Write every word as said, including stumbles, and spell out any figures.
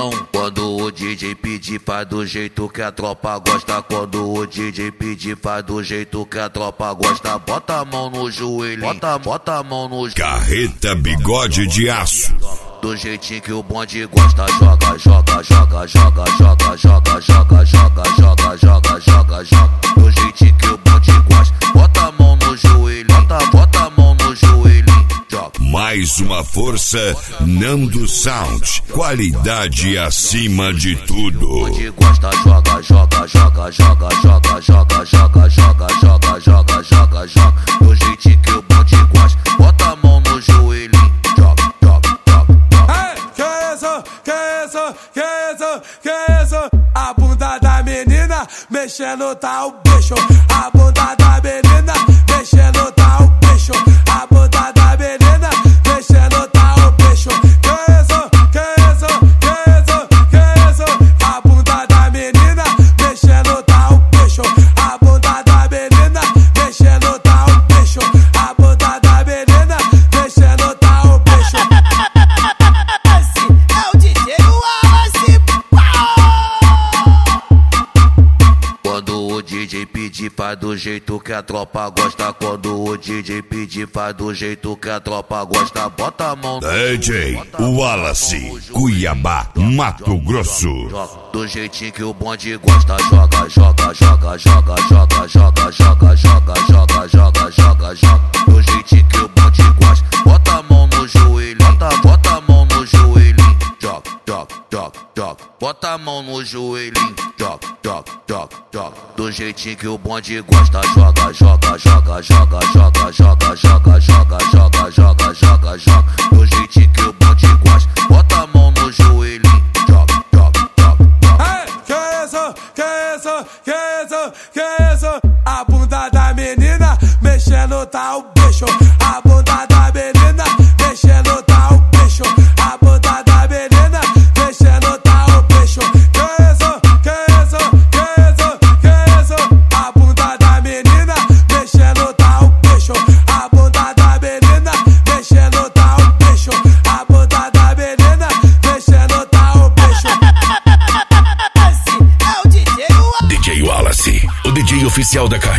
mão. Quando o D J pedir, faz do jeito que a tropa gosta. Quando o D J pedir, faz do jeito que a tropa gosta. Bota a mão no joelho, bota, bota a mão no joelho. Carreta Bigode de Aço. Do jeitinho que o bonde gosta. Joga, joga, joga, joga, joga, joga, joga, joga, joga, joga, joga, joga. Do jeitinho que o bonde gosta. Bota a mão no joelho, bota, bota a mão no joelho. Joga. Mais uma força, Nando Sound. Qualidade acima de tudo. Bonde gosta, joga, joga, joga, joga, joga, joga, joga, joga, joga, joga, joga, joga. Do jeitinho que o bonde gosta. Bota a mão no joelho. Que isso, que isso? A bunda da menina mexendo tá o bicho. A bunda da menina mexendo tá o bicho. A bunda da menina mexendo tá o bicho. Que isso, que isso, que isso, que isso? A bunda da menina mexendo tá o bicho. A bunda da menina mexendo tá o bicho. A bunda da menina mexendo tá o bicho. Quando o D J pedir, faz do jeito que a tropa gosta. Quando o D J pedir, faz do jeito que a tropa gosta. Bota a mão no D J Wallace, Cuiabá, Mato Grosso. Do jeitinho que o bonde gosta. Joga, joga, joga, joga, joga, joga, joga, joga, joga, joga, joga, joga. Do jeitinho que o bonde gosta. Bota a mão no joelho, bota, bota a mão no joelho. Joga, joga, joga, joga. Bota a mão no joelho. Joga, joga, joga, joga. Do jeitinho que o bonde gosta. Joga, joga, joga, joga, joga, joga, joga, joga, joga, joga, joga, joga. Do jeitinho que o bonde gosta. Bota a mão no joelho. Joga, joga, joga, joga. Que isso, que isso, que isso, que isso? A bunda da menina mexendo tá o bicho. A bunda da menina mexendo tá o bicho. A bunda da menina mexendo tá o bicho. Que isso, que isso, que isso, que isso? A bunda da menina mexendo tá o bicho. A bunda da menina mexendo tá o bicho. A bunda da menina mexendo tá o bicho. D J Wallace, o D J oficial da casa.